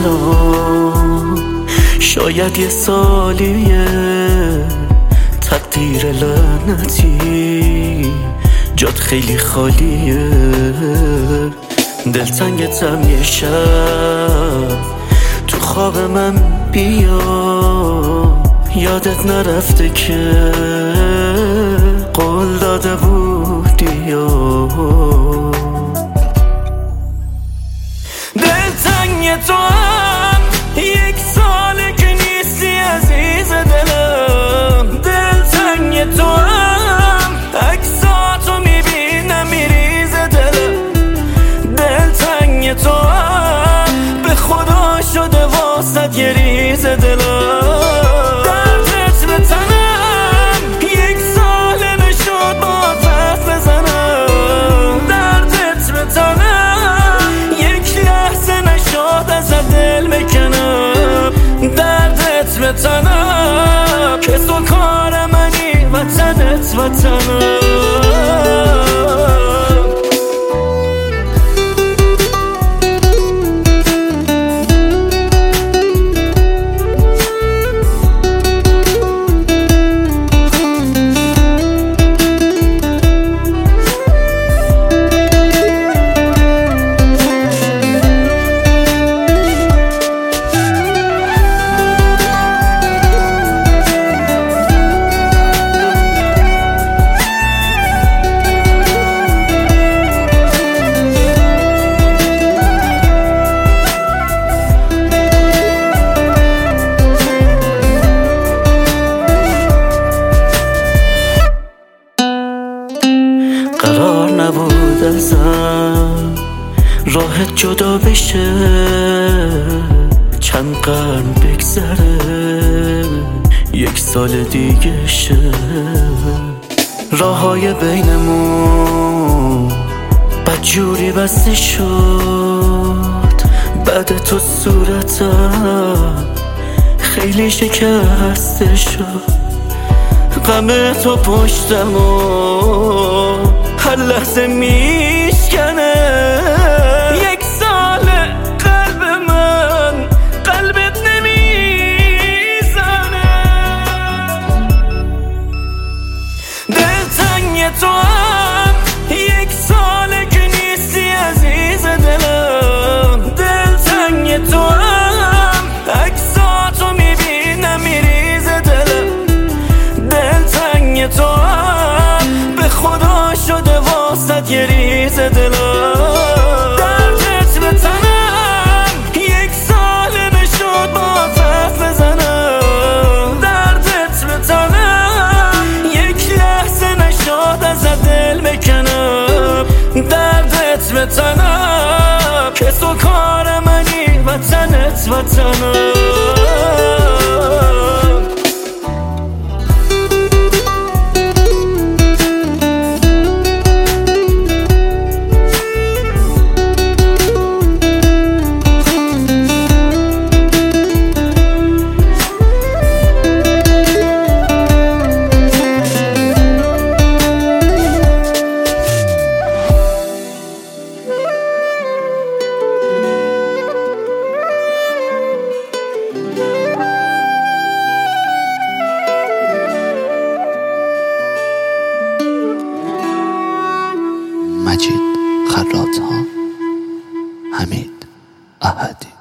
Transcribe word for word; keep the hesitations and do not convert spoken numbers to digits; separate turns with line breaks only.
الان شاید یه سالیه تقدیر لعنتی جات خیلی خالیه. دلتنگتم یه شب تو خواب من بیا، یادت نرفته که قول داده بودی. دلتنگ تو هم یک ساله که نیستی عزیز دلم. دلتنگ تو هم عکساتو میبینم میریز دلم. دلتنگ تو هم به خدا شده واسه یه ریز دلم. دردت به تنم یک ساله نشد با حرف بزنم. دردت به تنم یک لحظه نشد از دل بکنم. دردت به تنم که تو کار منی وطنت وطنم. قرار نبود ازم راحت جدا بشه، چند قرن بگذره یک سال دیگه شه. راههای بینمون بدجوری بسته شد، بعد تو صورتم خیلی شکسته شد. غم تو پشتم و هر لحظه میشکنه. یک سال قلب من قلبت نمیزنه. دلتنگ تو هم یک ساله که نیستی عزیز دلم. دلتنگ تو هم عکساتو میبینم میریز دلم. دلتنگ تو هم به خدا شده واسه یه ریز دلم. دردت به تنم یک ساله نشد با حرف بزنم. دردت به تنم یک لحظه نشد از دل بکنم. دردت به تنم که تو کار منی وطنت وطنم.
مجید خراط‌ها، حمید احدی.